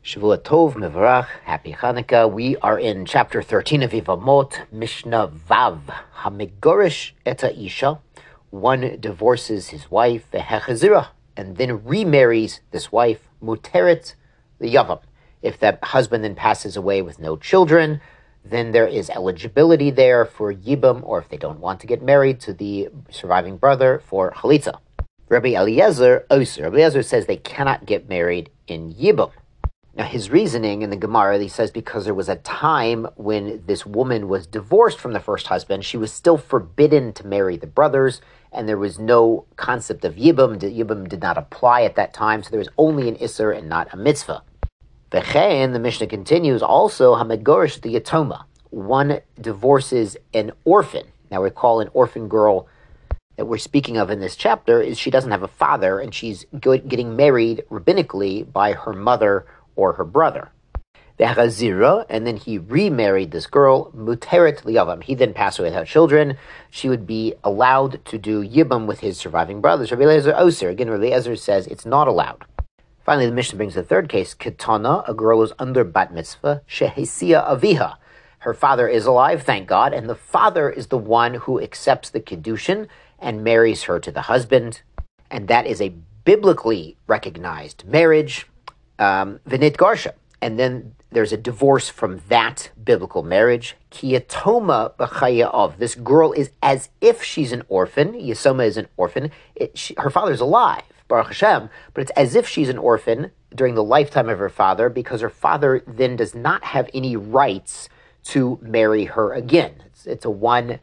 Shavua Tov, Mevarach, Happy Hanukkah. We are in chapter 13 of Yevamot, Mishnah Vav. Hamegorish eta isha. One divorces his wife, vehechazira, and then remarries this wife, muteret liyavam. If that husband then passes away with no children, then there is eligibility there for yibam, or if they don't want to get married, to the surviving brother for chalitza. Rabbi Eliezer says they cannot get married in yibam. Now, his reasoning in the Gemara, he says because there was a time when this woman was divorced from the first husband, she was still forbidden to marry the brothers, and there was no concept of Yibam. Yibam did not apply at that time, so there was only an Isser and not a mitzvah. V'chein, the Mishnah continues, also, Hamegorish the Yatoma. One divorces an orphan. Now, recall an orphan girl that we're speaking of in this chapter is she doesn't have a father, and she's getting married rabbinically by her mother or her brother. And then he remarried this girl, muteret liyavam. He then passed away without children. She would be allowed to do yibam with his surviving brothers. Rabbi Eliezer oser. Again, Rabbi Eliezer says it's not allowed. Finally, the Mishnah brings the third case. Ketana, a girl is under bat mitzvah, shehesia aviha. Her father is alive, thank God, and the father is the one who accepts the kiddushin and marries her to the husband. And that is a biblically recognized marriage. V'nit garsha, and then there's a divorce from that biblical marriage. Kiyatoma b'chaya of. This girl is as if she's an orphan. Yisoma is an orphan. Her father's alive, Baruch Hashem, but it's as if she's an orphan during the lifetime of her father, because her father then does not have any rights to marry her again. It's a one-time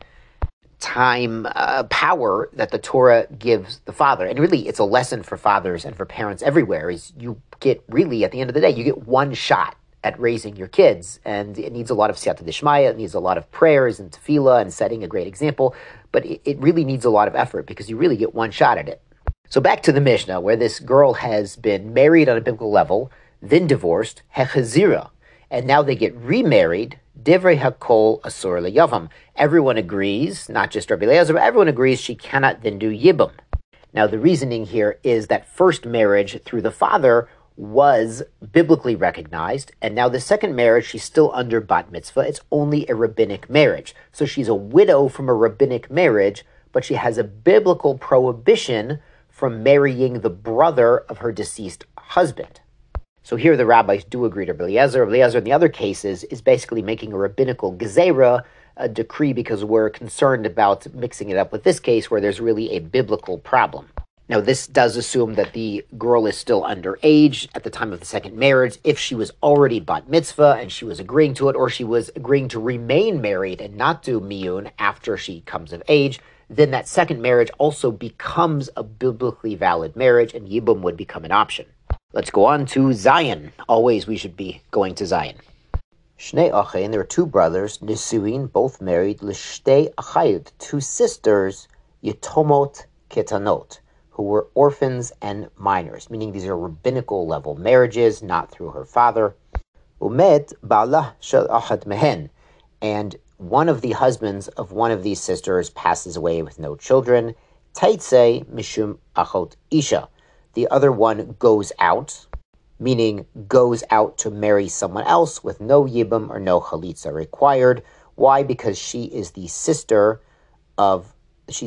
power that the Torah gives the father. And really, it's a lesson for fathers and for parents everywhere, is you get, really, at the end of the day, you get one shot at raising your kids, and it needs a lot of siyata dishmaya, it needs a lot of prayers and tefillah and setting a great example, but it really needs a lot of effort because you really get one shot at it. So back to the Mishnah, where this girl has been married on a biblical level, then divorced, hechazira, and now they get remarried, divrei hakol asur leyavam. Everyone agrees, not just Rabbi Eliezer, but everyone agrees she cannot then do yibam. Now the reasoning here is that first marriage through the father was biblically recognized, and now the second marriage, she's still under bat mitzvah. It's only a rabbinic marriage. So she's a widow from a rabbinic marriage, but she has a biblical prohibition from marrying the brother of her deceased husband. So here the rabbis do agree to Rabbi Eliezer. Rabbi Eliezer in the other cases is basically making a rabbinical gezerah, a decree, because we're concerned about mixing it up with this case where there's really a biblical problem. Now, this does assume that the girl is still underage at the time of the second marriage. If she was already bat mitzvah and she was agreeing to it, or she was agreeing to remain married and not do miyun after she comes of age, then that second marriage also becomes a biblically valid marriage, and yibum would become an option. Let's go on to Zion. Always we should be going to Zion. Shnei achein, there were two brothers, nisuin, both married, l'shtei achayot, two sisters, yetomot ketanot, who were orphans and minors, meaning these are rabbinical level marriages, not through her father. Umet ba'lah shel achat mehen, and one of the husbands of one of these sisters passes away with no children. Taitse mishum achot isha, the other one goes out, meaning goes out to marry someone else with no yibam or no chalitza required. Why? Because she is the sister of, she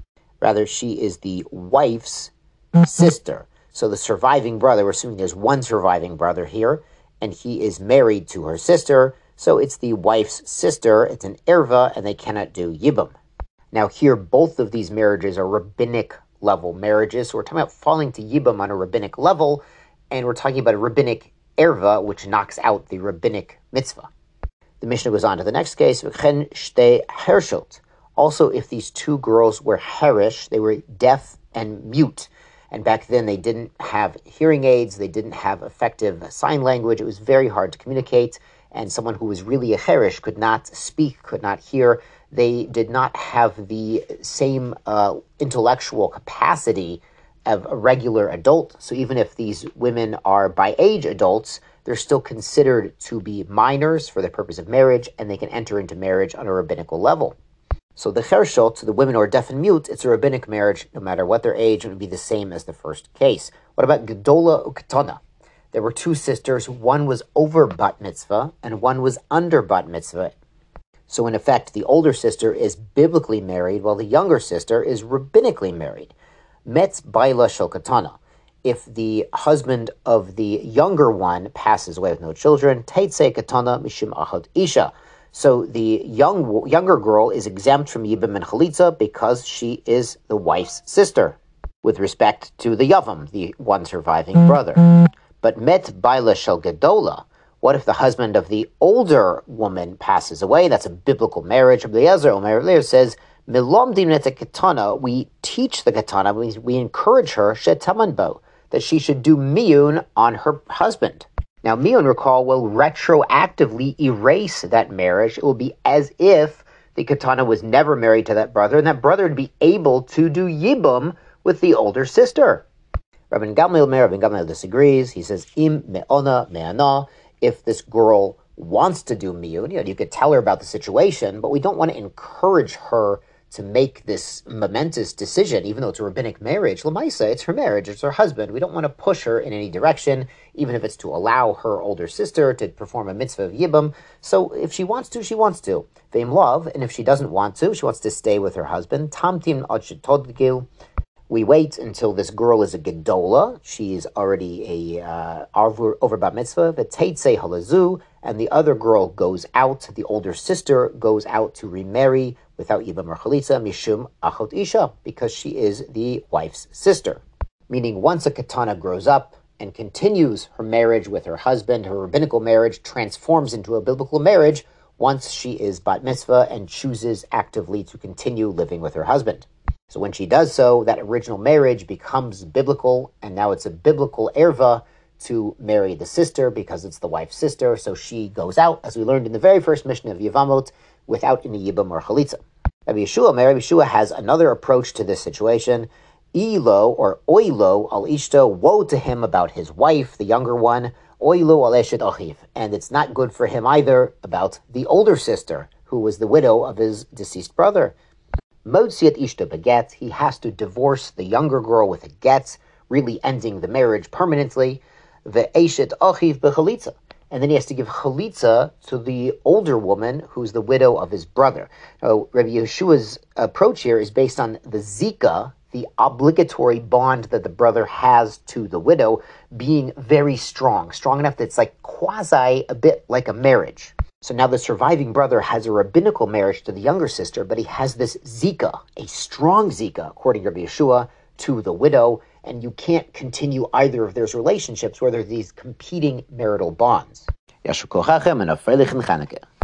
is the wife's sister. So the surviving brother, we're assuming there's one surviving brother here, and he is married to her sister, so it's the wife's sister, it's an erva, and they cannot do yibam. Now here, both of these marriages are rabbinic level marriages, so we're talking about falling to yibam on a rabbinic level, and we're talking about a rabbinic erva, which knocks out the rabbinic mitzvah. The Mishnah goes on to the next case, v'chen shtei hershot. Also, if these two girls were herish, they were deaf and mute, and back then they didn't have hearing aids, they didn't have effective sign language, it was very hard to communicate, and someone who was really a herish could not speak, could not hear. They did not have the same intellectual capacity of a regular adult. So even if these women are by age adults, they're still considered to be minors for the purpose of marriage, and they can enter into marriage on a rabbinical level. So the chershot, the women who are deaf and mute, it's a rabbinic marriage, no matter what their age, it would be the same as the first case. What about gedola uketana? There were two sisters. One was over bat mitzvah and one was under bat mitzvah. So in effect, the older sister is biblically married while the younger sister is rabbinically married. Metz baila shel katana. If the husband of the younger one passes away with no children, teitze katana mishum achad isha. So the younger girl is exempt from yibum and chalitza because she is the wife's sister, with respect to the yavam, the one surviving brother. But met baila shel gedola. What if the husband of the older woman passes away? That's a biblical marriage. Rabbi Eliezer Omer says, "Milomdim et katana." We teach the katana. We encourage her shetamanbo, that she should do miyun on her husband. Now, miyun, recall, will retroactively erase that marriage. It will be as if the katana was never married to that brother, and that brother would be able to do yibum with the older sister. Rabbi Gamliel disagrees. He says, "Im me'ona me'ana." If this girl wants to do miyun, you could tell her about the situation, but we don't want to encourage her to make this momentous decision, even though it's a rabbinic marriage. Lamaisa, it's her marriage, it's her husband. We don't want to push her in any direction, even if it's to allow her older sister to perform a mitzvah of yibum. So if she wants to, she wants to. Ve'im love, and if she doesn't want to, she wants to stay with her husband. Tamtim ad shetodgil. We wait until this girl is a gedola. She's already a over bat mitzvah. The teitze halazu, and the other girl goes out. The older sister goes out to remarry without yibam or chalitza, mishum achot isha, because she is the wife's sister. Meaning, once a katana grows up and continues her marriage with her husband, her rabbinical marriage transforms into a biblical marriage once she is bat mitzvah and chooses actively to continue living with her husband. So when she does so, that original marriage becomes biblical, and now it's a biblical erva to marry the sister because it's the wife's sister. So she goes out, as we learned in the very first mission of Yevamot, without any yibam or chalitza. Rabbi Yeshua has another approach to this situation. Ilo or oilo al ishto, woe to him about his wife, the younger one. Oilo al eshet achiv, and it's not good for him either about the older sister, who was the widow of his deceased brother. Motziat ishto beget, he has to divorce the younger girl with a get, really ending the marriage permanently. The eshet achiv bechalitza, and then he has to give chalitza to the older woman who's the widow of his brother. Now, Rabbi Yeshua's approach here is based on the zika, the obligatory bond that the brother has to the widow, being very strong enough that it's like quasi a bit like a marriage. So now the surviving brother has a rabbinical marriage to the younger sister, but he has this zika, a strong zika, according to Rabbi Yeshua, to the widow, and you can't continue either of those relationships where there are these competing marital bonds. Yasher kochachem and a freilichen Chanukah.